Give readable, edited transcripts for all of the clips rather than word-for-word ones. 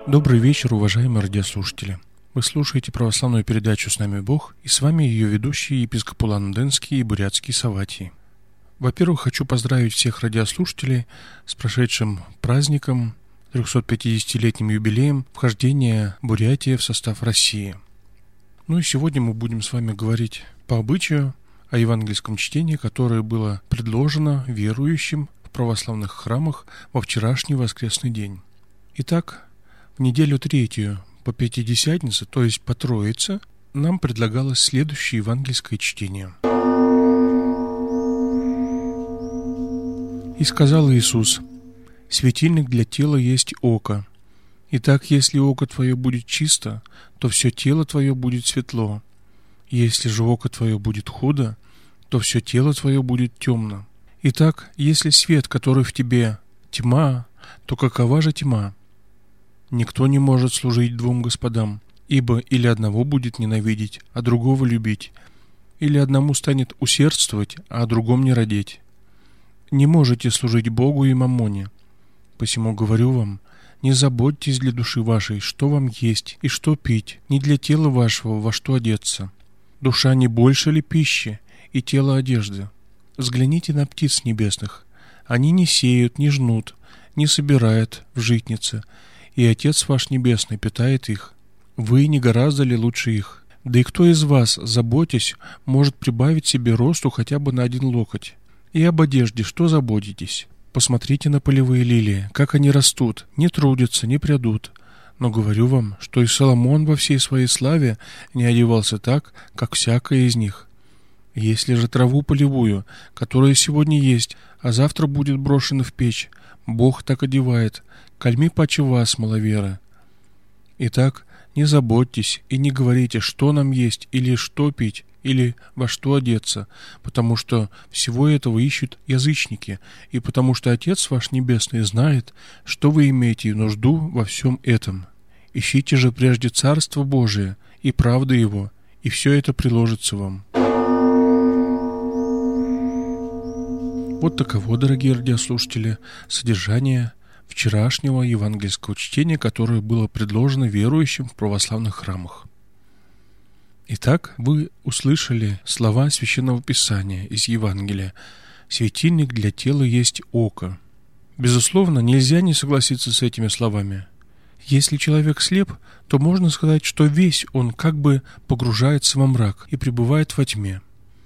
Добрый вечер, уважаемые радиослушатели. Вы слушаете православную передачу «С нами Бог», и с вами ее ведущий епископ Улан-Удэнский и Бурятский Савватий. Во-первых, хочу поздравить всех радиослушателей с прошедшим праздником, 350-летним юбилеем вхождения Бурятии в состав России. Ну и сегодня мы будем с вами говорить по обычаю о евангельском чтении, которое было предложено верующим в православных храмах во вчерашний воскресный день. Итак, в неделю третью по Пятидесятнице, то есть по Троице, нам предлагалось следующее евангельское чтение. «И сказал Иисус: светильник для тела есть око. Итак, если око твое будет чисто, то все тело твое будет светло. Если же око твое будет худо, то все тело твое будет темно. Итак, если свет, который в тебе, тьма, то какова же тьма? Никто не может служить двум господам, ибо или одного будет ненавидеть, а другого любить, или одному станет усердствовать, а о другом не радеть. Не можете служить Богу и маммоне. Посему говорю вам, не заботьтесь для души вашей, что вам есть и что пить, ни для тела вашего, во что одеться. Душа не больше ли пищи, и тело одежды? Взгляните на птиц небесных. Они не сеют, не жнут, не собирают в житнице, и Отец ваш Небесный питает их. Вы не гораздо ли лучше их? Да и кто из вас, заботясь, может прибавить себе росту хотя бы на 1 локоть? И об одежде что заботитесь? Посмотрите на полевые лилии, как они растут, не трудятся, не прядут. Но говорю вам, что и Соломон во всей своей славе не одевался так, как всякая из них. Если же траву полевую, которая сегодня есть, а завтра будет брошена в печь, Бог так одевает, кальми паче вас, маловеры. Итак, не заботьтесь и не говорите, что нам есть, или что пить, или во что одеться, потому что всего этого ищут язычники, и потому что Отец ваш Небесный знает, что вы имеете нужду во всем этом. Ищите же прежде Царство Божие и правды Его, и все это приложится вам». Вот таково, дорогие радиослушатели, содержание вчерашнего евангельского чтения, которое было предложено верующим в православных храмах. Итак, вы услышали слова Священного Писания из Евангелия: «Светильник для тела есть око». Безусловно, нельзя не согласиться с этими словами. Если человек слеп, то можно сказать, что весь он как бы погружается во мрак и пребывает во тьме.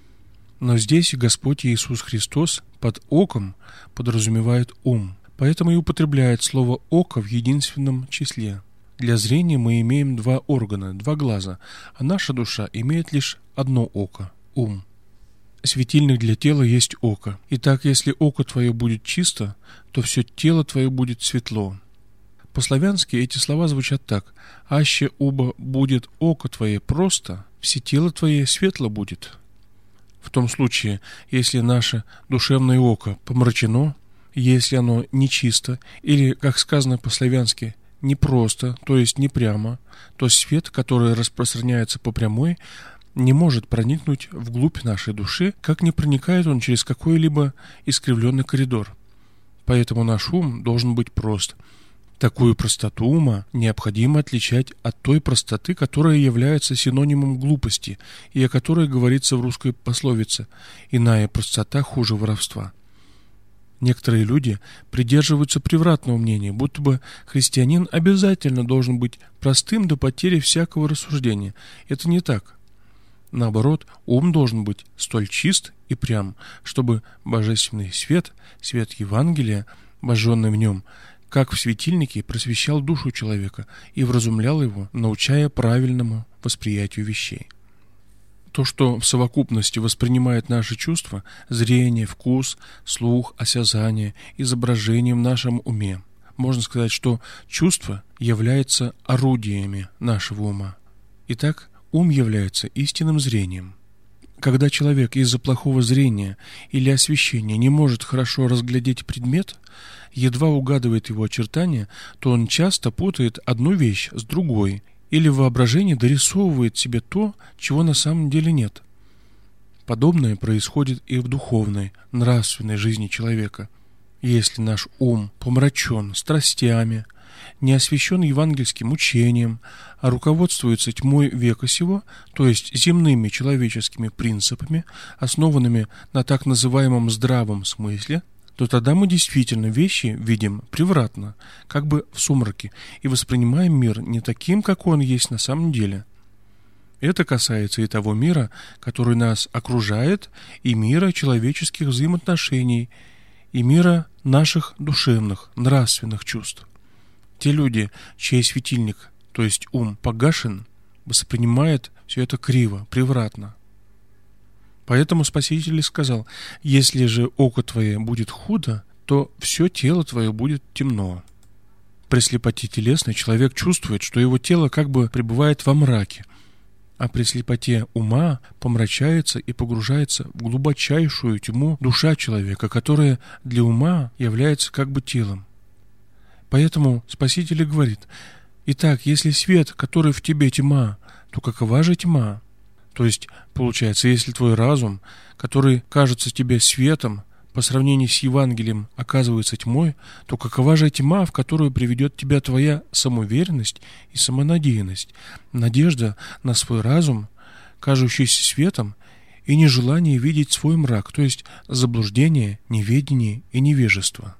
Но здесь Господь Иисус Христос под оком подразумевает ум, поэтому и употребляет слово «око» в единственном числе. Для зрения мы имеем 2 органа, 2 глаза, а наша душа имеет лишь одно око – ум. Светильник для тела есть око. Итак, если око твое будет чисто, то все тело твое будет светло. По-славянски эти слова звучат так: «Аще уба будет око твое просто, все тело твое светло будет». В том случае, если наше душевное око помрачено, если оно нечисто, или, как сказано по-славянски, непросто, то есть не прямо, то свет, который распространяется по прямой, не может проникнуть вглубь нашей души, как не проникает он через какой-либо искривленный коридор. Поэтому наш ум должен быть прост. Такую простоту ума необходимо отличать от той простоты, которая является синонимом глупости, и о которой говорится в русской пословице: «Иная простота хуже воровства». Некоторые люди придерживаются превратного мнения, будто бы христианин обязательно должен быть простым до потери всякого рассуждения. Это не так. Наоборот, ум должен быть столь чист и прям, чтобы божественный свет, свет Евангелия, вожженный в нем, как в светильнике, просвещал душу человека и вразумлял его, научая правильному восприятию вещей. То, что в совокупности воспринимает наши чувства, зрение, вкус, слух, осязание, изображение в нашем уме. Можно сказать, что чувства являются орудиями нашего ума. Итак, ум является истинным зрением. Когда человек из-за плохого зрения или освещения не может хорошо разглядеть предмет, едва угадывает его очертания, то он часто путает одну вещь с другой или в воображении дорисовывает себе то, чего на самом деле нет. Подобное происходит и в духовной, нравственной жизни человека. Если наш ум помрачен страстями, не освящен евангельским учением, а руководствуется тьмой века сего, то есть земными человеческими принципами, основанными на так называемом здравом смысле, то тогда мы действительно вещи видим превратно, как бы в сумраке, и воспринимаем мир не таким, как он есть на самом деле. Это касается и того мира, который нас окружает, и мира человеческих взаимоотношений, и мира наших душевных, нравственных чувств. Те люди, чей светильник, то есть ум, погашен, воспринимают все это криво, превратно. Поэтому Спаситель сказал: «Если же око твое будет худо, то все тело твое будет темно». При слепоте телесной человек чувствует, что его тело как бы пребывает во мраке, а при слепоте ума помрачается и погружается в глубочайшую тьму душа человека, которая для ума является как бы телом. Поэтому Спаситель говорит: «Итак, если свет, который в тебе тьма, то какова же тьма?» То есть, получается, если твой разум, который кажется тебе светом, по сравнению с Евангелием оказывается тьмой, то какова же тьма, в которую приведет тебя твоя самоуверенность и самонадеянность, надежда на свой разум, кажущийся светом, и нежелание видеть свой мрак, то есть заблуждение, неведение и невежество.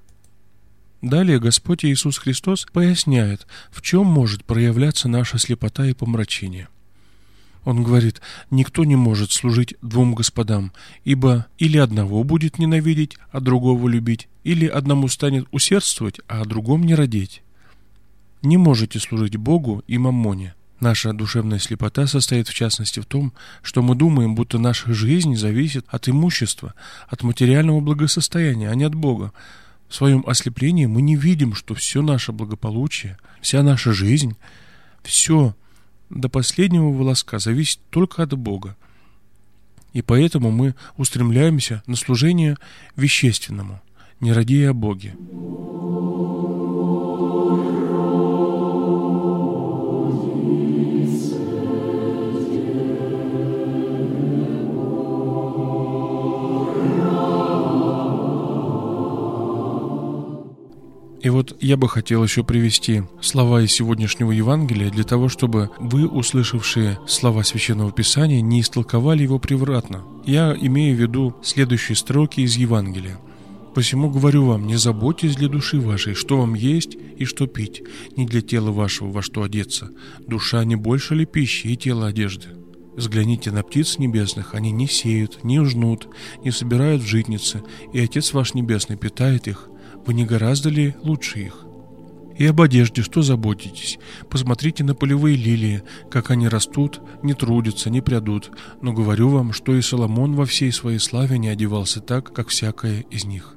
Далее Господь Иисус Христос поясняет, в чем может проявляться наша слепота и помрачение. Он говорит: «Никто не может служить двум господам, ибо или одного будет ненавидеть, а другого любить, или одному станет усердствовать, а о другом не родить. Не можете служить Богу и маммоне». Наша душевная слепота состоит в частности в том, что мы думаем, будто наша жизнь зависит от имущества, от материального благосостояния, а не от Бога. В своем ослеплении мы не видим, что все наше благополучие, вся наша жизнь, все до последнего волоска зависит только от Бога. И поэтому мы устремляемся на служение вещественному, не радея о Боге. И вот я бы хотел еще привести слова из сегодняшнего Евангелия для того, чтобы вы, услышавшие слова Священного Писания, не истолковали его превратно. Я имею в виду следующие строки из Евангелия. «Посему говорю вам, не заботьтесь для души вашей, что вам есть и что пить, не для тела вашего, во что одеться. Душа не больше ли пищи и тело одежды? Взгляните на птиц небесных, они не сеют, не жнут, не собирают в житницы, и Отец ваш Небесный питает их. Вы не гораздо ли лучше их? И об одежде что заботитесь? Посмотрите на полевые лилии, как они растут, не трудятся, не прядут. Но говорю вам, что и Соломон во всей своей славе не одевался так, как всякая из них».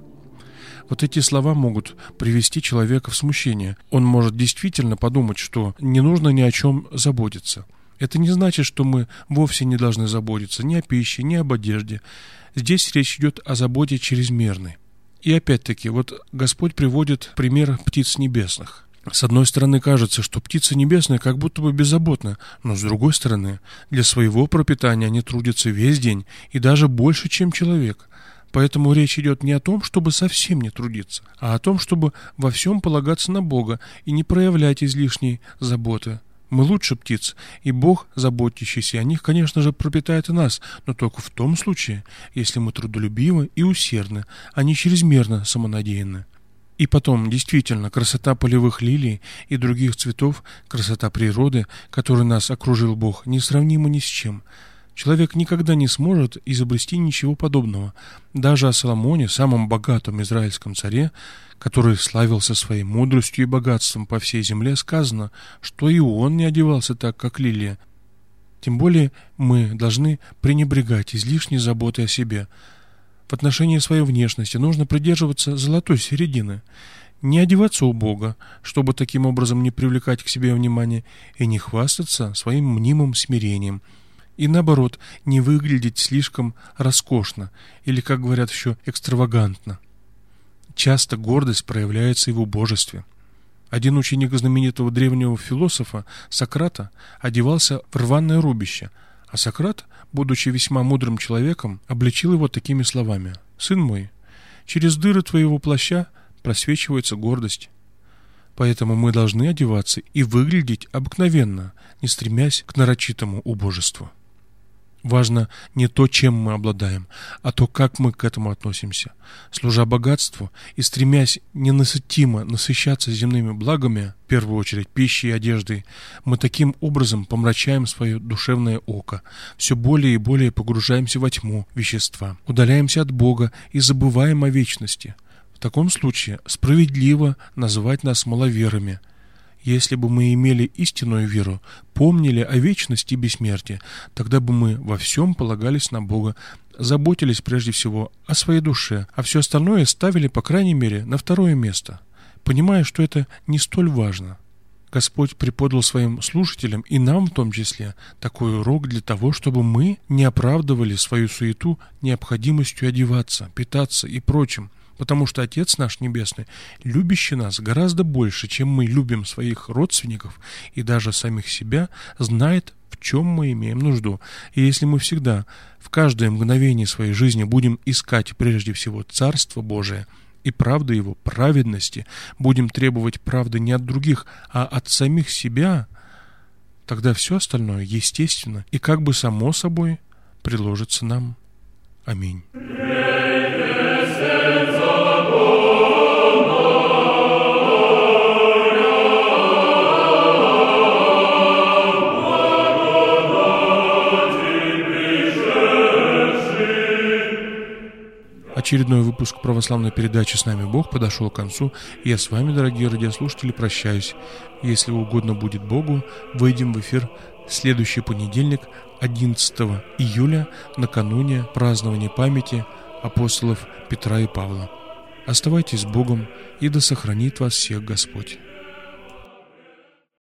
Вот эти слова могут привести человека в смущение. Он может действительно подумать, что не нужно ни о чем заботиться. Это не значит, что мы вовсе не должны заботиться ни о пище, ни об одежде. Здесь речь идет о заботе чрезмерной. И опять-таки, вот Господь приводит пример птиц небесных. С одной стороны, кажется, что птицы небесные как будто бы беззаботны, но с другой стороны, для своего пропитания они трудятся весь день и даже больше, чем человек. Поэтому речь идет не о том, чтобы совсем не трудиться, а о том, чтобы во всем полагаться на Бога и не проявлять излишней заботы. Мы лучше птиц, и Бог, заботящийся о них, конечно же, пропитает и нас, но только в том случае, если мы трудолюбивы и усердны, а не чрезмерно самонадеянны. И потом, действительно, красота полевых лилий и других цветов, красота природы, которой нас окружил Бог, несравнима ни с чем. Человек никогда не сможет изобрести ничего подобного. Даже о Соломоне, самом богатом израильском царе, который славился своей мудростью и богатством по всей земле, сказано, что и он не одевался так, как лилия. Тем более мы должны пренебрегать излишней заботой о себе. В отношении своей внешности нужно придерживаться золотой середины. Не одеваться у Бога, чтобы таким образом не привлекать к себе внимание, и не хвастаться своим мнимым смирением. И наоборот, не выглядеть слишком роскошно или, как говорят еще, экстравагантно. Часто гордость проявляется и в убожестве. Один ученик знаменитого древнего философа Сократа одевался в рваное рубище, а Сократ, будучи весьма мудрым человеком, обличил его такими словами: «Сын мой, через дыры твоего плаща просвечивается гордость». Поэтому мы должны одеваться и выглядеть обыкновенно, не стремясь к нарочитому убожеству. Важно не то, чем мы обладаем, а то, как мы к этому относимся. Служа богатству и стремясь ненасытимо насыщаться земными благами, в первую очередь пищей и одеждой, мы таким образом помрачаем свое душевное око, все более и более погружаемся во тьму вещества, удаляемся от Бога и забываем о вечности. В таком случае справедливо называть нас маловерами. Если бы мы имели истинную веру, помнили о вечности и бессмертии, тогда бы мы во всем полагались на Бога, заботились прежде всего о своей душе, а все остальное ставили, по крайней мере, на второе место, понимая, что это не столь важно. Господь преподал своим слушателям, и нам в том числе, такой урок для того, чтобы мы не оправдывали свою суету необходимостью одеваться, питаться и прочим, потому что Отец наш Небесный, любящий нас гораздо больше, чем мы любим своих родственников и даже самих себя, знает, в чем мы имеем нужду. И если мы всегда, в каждое мгновение своей жизни будем искать прежде всего Царство Божие и правды Его, праведности, будем требовать правды не от других, а от самих себя, тогда все остальное, естественно, и как бы само собой приложится нам. Аминь. Очередной выпуск православной передачи «С нами Бог» подошел к концу. Я с вами, дорогие радиослушатели, прощаюсь. Если угодно будет Богу, выйдем в эфир в следующий понедельник, 11 июля, накануне празднования памяти апостолов Петра и Павла. Оставайтесь с Богом, и да сохранит вас всех Господь.